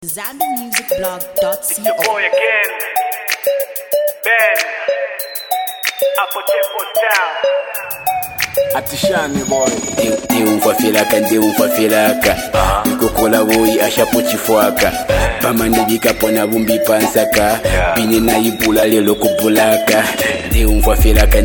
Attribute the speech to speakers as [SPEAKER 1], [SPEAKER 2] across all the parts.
[SPEAKER 1] ZambianMusicBlog.co.
[SPEAKER 2] It's your boy again, Ben. Apotempo Town.
[SPEAKER 3] Atishani boy.
[SPEAKER 4] Ndiumfafilaka ikokola boyi ashapochifwaka pamanibika pona bumbi pansaka bine na ibula lelo kubulaka ndiumfafilaka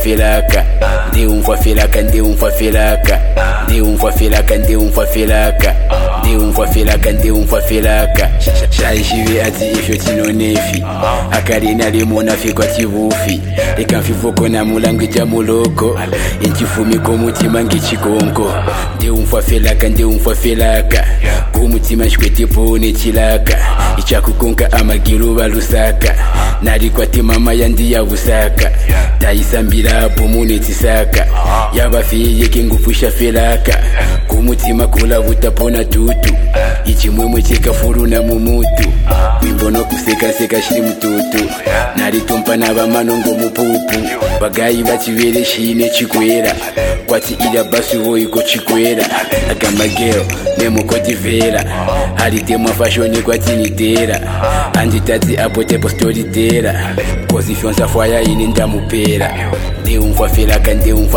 [SPEAKER 4] shaishiwe ati ifyo tinonefi akarina limona fikwa chivufi ikamfivoko na mulangi cha muloko inchifumiko mutima ngichikonko ndiumfafilaka kumutima shkwetipone chilaka ichakukonka amagiruba lusaka narikwati mama yandi yabusaka taisambira pomune tisaka yabafiye kingufusha filaka kumutima kula butapona tutu ichimwemwe chikafuru na mumutu wimbono kuseka shiri mututu naritumpa nabamanongo mupupu bagayi bachivere shine chikwera kwati ila basi woiko chikwera agamageo nemukotivera haritema fashoni kwati nitera anditati apotepo storytera kosifyonsa fwaya ini ndamupera ndiumfafilaka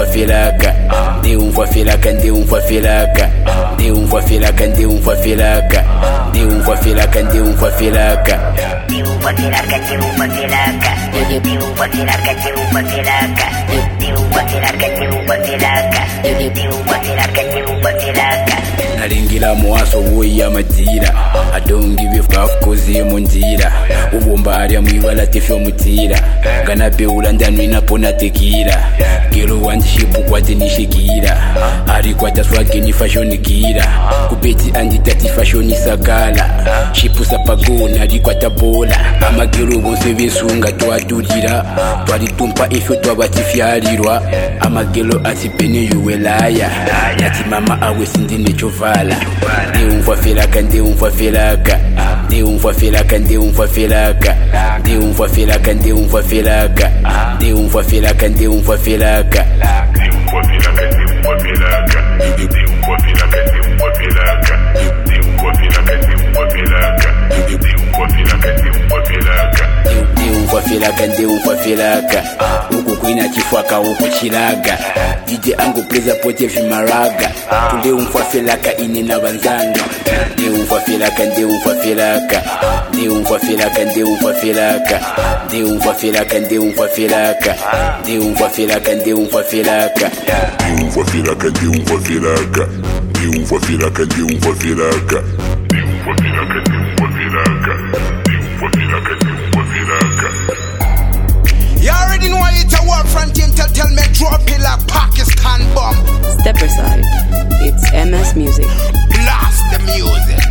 [SPEAKER 4] nalingira muwaso boyi yamadira adongi bifafukoziye munzira ubomba arya mwibala tifyo mutira nganabeula ndanwinapona tekira gero wandishipu kwati nishikira arikwata swageni fashonikira kupeti anditati fashoni sakala shipu sapagona arikwata bola amagero bonse besunga twadurira twaritumpa ifyo twabatifyarirwa amagelo atipene yuwelaya nati mama awe sindine chovala ndiumfafilaka uku kwina chifwaka uku chilaga DJ angu preza pote vimaraga ndiumfafilaka ine na banzanga ndiumfafilaka
[SPEAKER 5] You already know it's a war front tell me drop it like Pakistan bomb.
[SPEAKER 6] Step aside. It's MS Music.
[SPEAKER 5] Blast the music.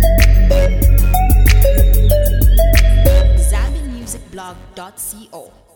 [SPEAKER 1] ZambianMusicBlog.co.